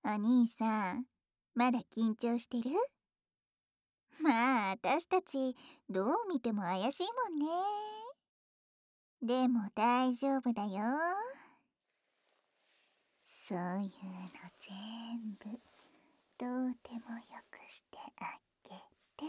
お兄さん、まだ緊張してる？まあ、私たち、どう見ても怪しいもんね。でも大丈夫だよ。そういうの全部、どうでもよくしてあげる。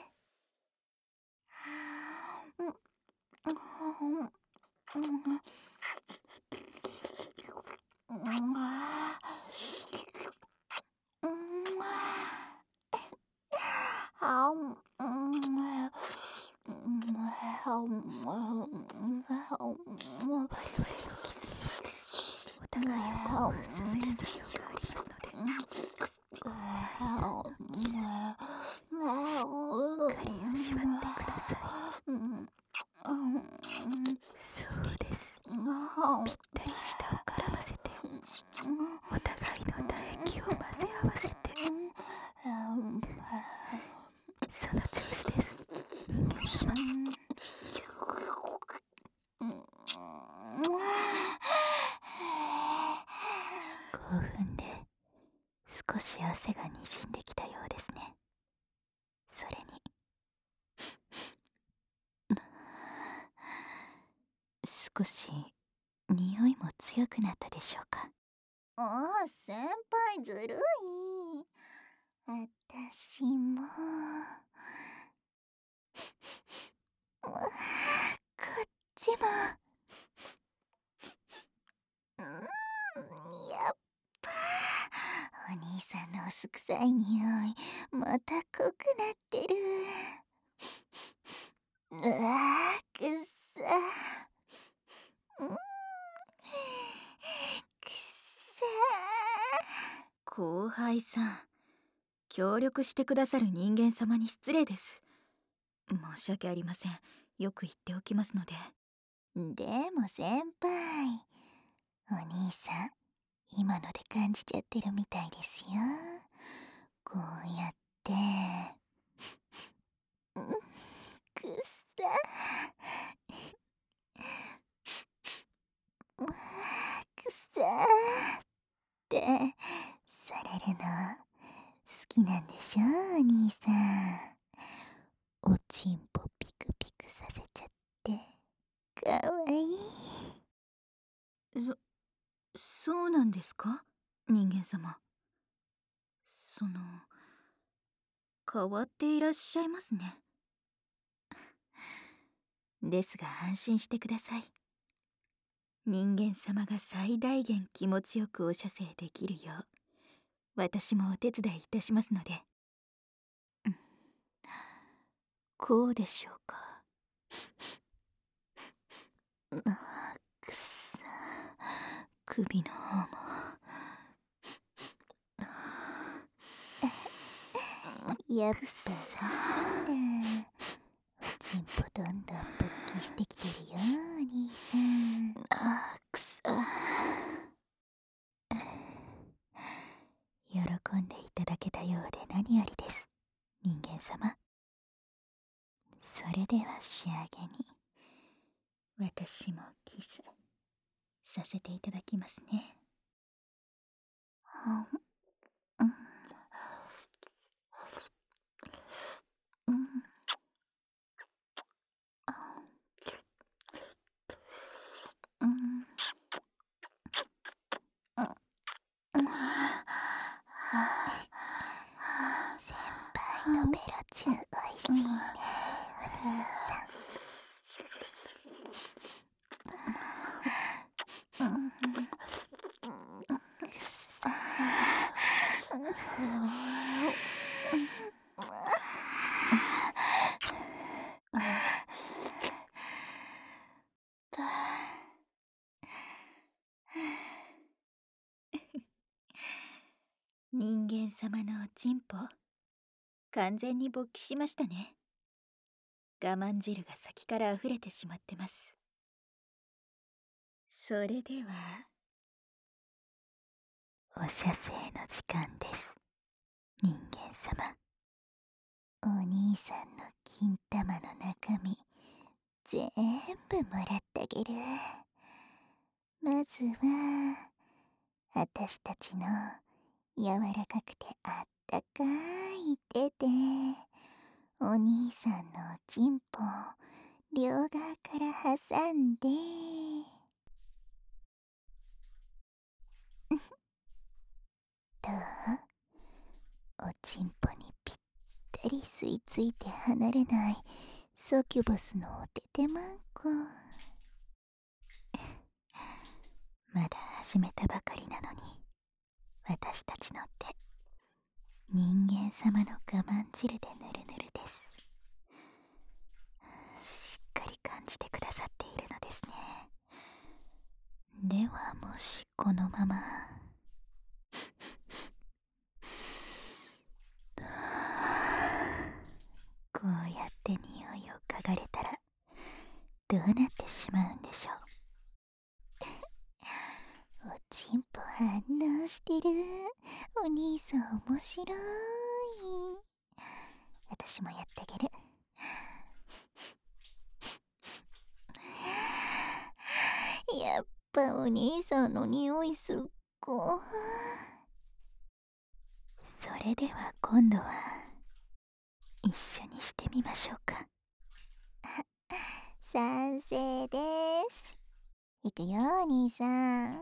お互いを興奮させる作業がありますので、後輩さんのキス、しっかり味わってください。そうです。ぴったり舌を絡ませて、お互いの唾液を混ぜ合わせて、その調子です、人間様。興奮で少し汗がにじんできたようですね。それに少し匂いも強くなったでしょうか。 ああ、先輩ずるい。私も。こっちも。やっぱお兄さんのお酢臭い匂いまた濃くなってる。うわー、くっさ。くっさ後輩さん、協力してくださる人間様に失礼です。申し訳ありません。よく言っておきますので。 でも先輩、お兄さん今ので感じちゃってるみたいですよ。こうやってくっさくっさってされるの好きなんでしょ、お兄さん。おちんぽピクピクさせちゃってかわいい。 そうなんですか、人間様。変わっていらっしゃいますね。ですが安心してください。人間様が最大限気持ちよくお射精できるよう、私もお手伝いいたしますので。こうでしょうか。くっさ、首の方も。 やっぱそうなんだ。おちんぽどんどん勃起してきてるよ、お兄さん。 くさ。喜んでいただけたようで何よりです、人間様。それでは仕上げに、私もキスさせていただきますね。 先輩のベロチューおいしいね、お兄さん。 人間様のおちんぽ、完全に勃起しましたね。我慢汁が先から溢れてしまってます。それでは、お射精の時間です、人間様。 お兄さんの金玉の中身全部もらってあげる。まずは私たちの柔らかくてあったかい手でお兄さんのおちんぽを両側から挟んで、どう？おちんぽにぴったり吸い付いて離れないサキュバスのおててまんこ。まだ始めたばかりなのに、私たちの手、人間様の我慢汁でぬるぬるです。しっかり感じてくださっているのですね。ではもしこのままこうやって匂いを嗅がれたらどうなってしまうんでしょう。おちんぽ反応してる。お兄さん面白い。私もやってあげる。やっぱお兄さんの匂いすっごい。それでは今度は一緒にしてみましょうか。賛成です。いくよお兄さん。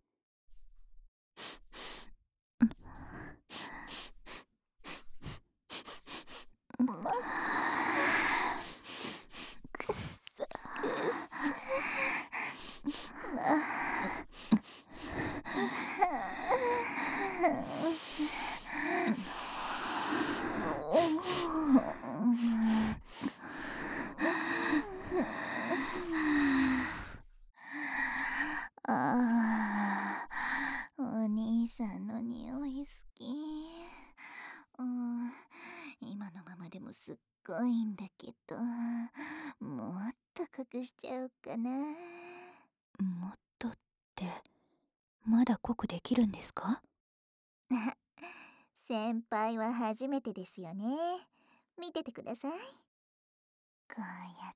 くっさあー、お兄さんの匂い好き。今のままでもすっごいんだけど、もっと濃くしちゃおうかな。もっとって、まだ濃くできるんですか？先輩は初めてですよね。見ててください。こうやって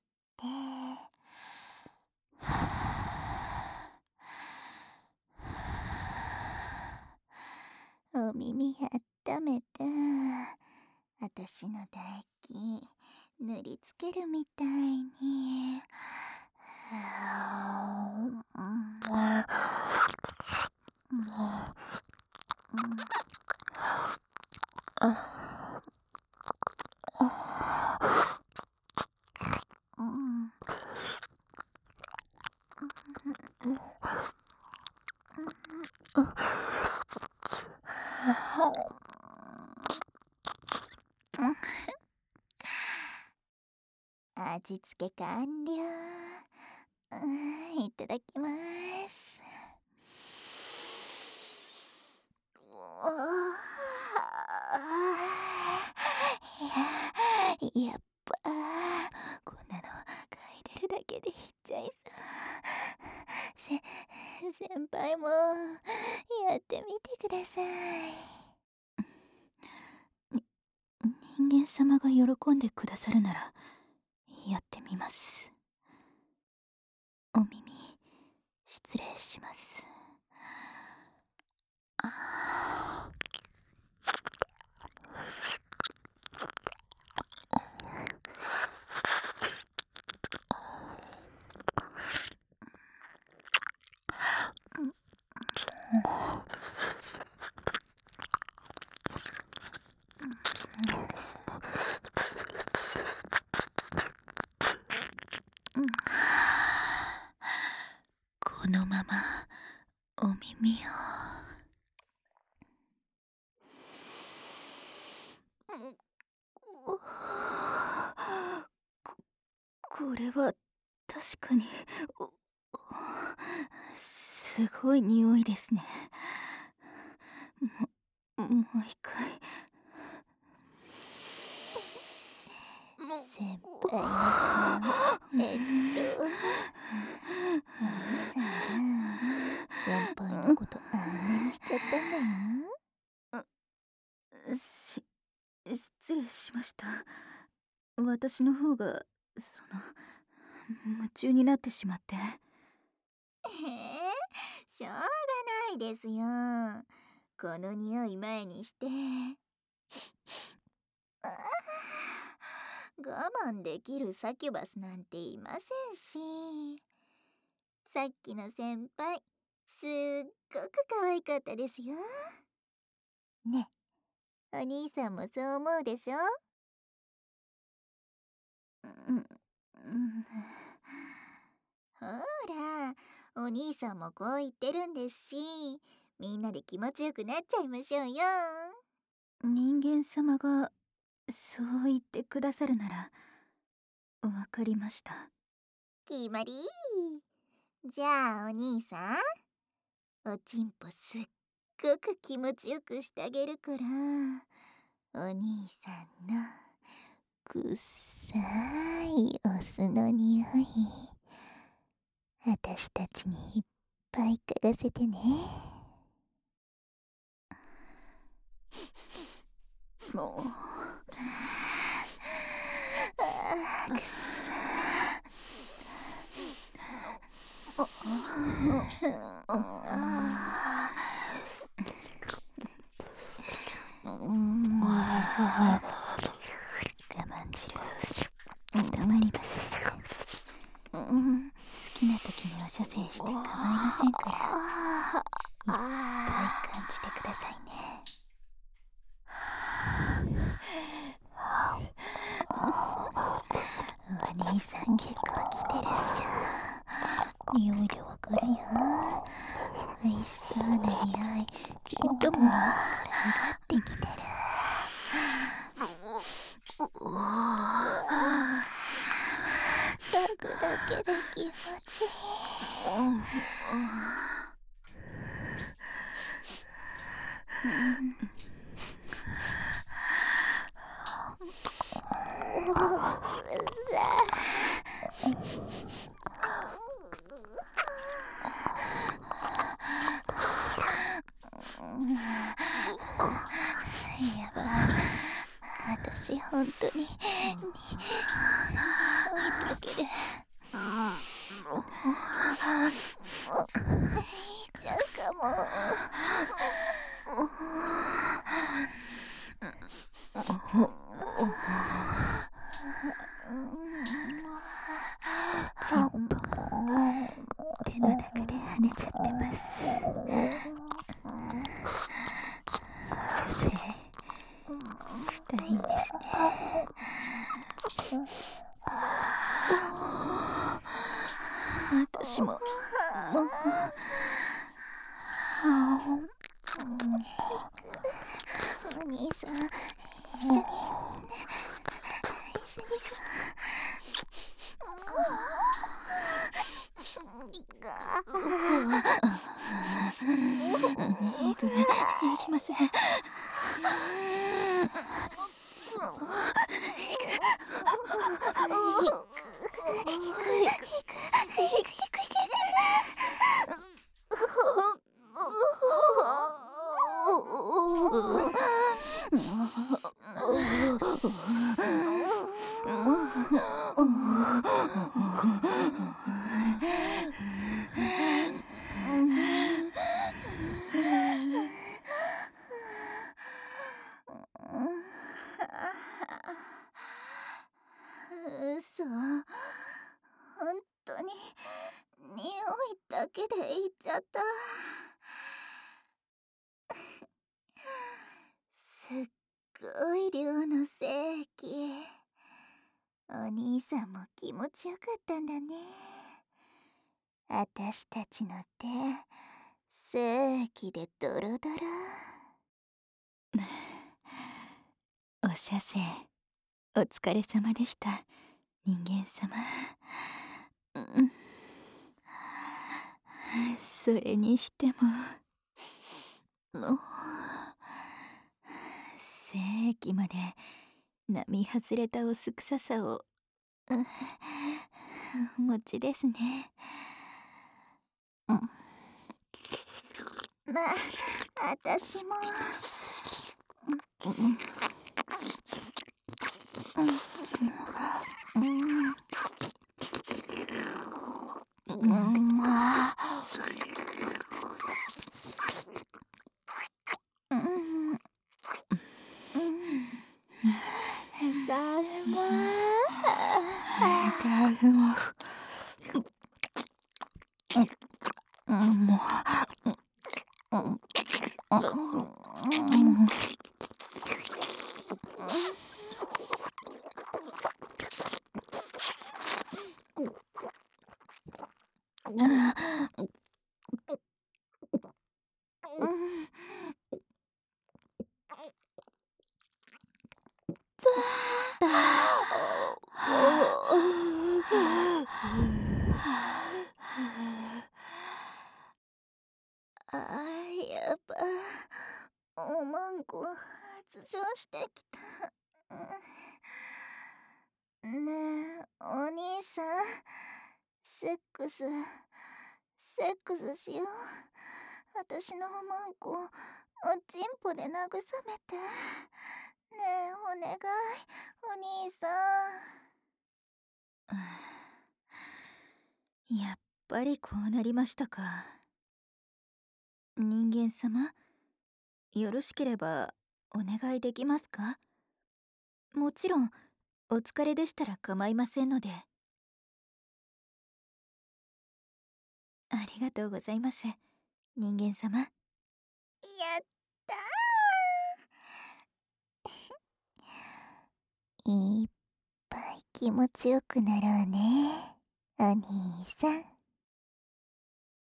お耳あっためた。私の唾液塗りつけるみたいに。味付け完了。いただきます。やっぱこんなの嗅いでるだけでいっちゃいそう。先輩もやってみてください。人間様が喜んでくださるならやってみます。お耳失礼します。このままお耳をこれは確かにすごい匂いですね。もう一回。先輩の顔、お兄さんが先輩のことあんなにしちゃったんだよ。失礼しました。私の方が夢中になってしまって。しょうがないですよ。 この匂い前にして。あー我慢できるサキュバスなんていませんし。さっきの先輩、すっごく可愛かったですよ。ね、お兄さんもそう思うでしょ？うん、うん。ほら、お兄さんもこう言ってるんですし、みんなで気持ちよくなっちゃいましょうよ。 人間様がそう言ってくださるならわかりました。 決まり。じゃあお兄さん、おちんぽすっごく気持ちよくしてあげるから、お兄さんのくっさいお酢の匂い、あたしたちにいっぱい嗅がせてね。 もうくっ我慢汁たまりません。好きな時にお射精して構いませんから、いっぱい感じてくださいね。お兄さん結構来てるっしょ。匂いでわかるよ。美味しそうな匂い、きっともうから上がってきてる。 嗅ぐだけで気持ちいい。やば、私本当に匂いだけでいっちゃうかも。 ちんぽ手の中で跳ねちゃってます。射精したいんですね。私もお兄さん、一緒に行きません。 嘘、本当に匂いだけで言っちゃった。すっごい量の精液。お兄さんも気持ちよかったんだね。あたしたちの手、精液でドロドロ。 お射精お疲れ様でした、人間様。それにしても精液まで並外れたお酢臭さをお持ちですね。 まあ、あたしも。 ただきます。もう、やっぱおまんこ発情してきた。ねえお兄さん、セックスしよう。私のおまんこおちんぽで慰めて。ねえお願い、お兄さん。やっぱりこうなりましたか。人間様、よろしければお願いできますか？もちろんお疲れでしたら構いませんので。ありがとうございます、人間様。 やったーいっぱい気持ちよくなろうね、お兄さん。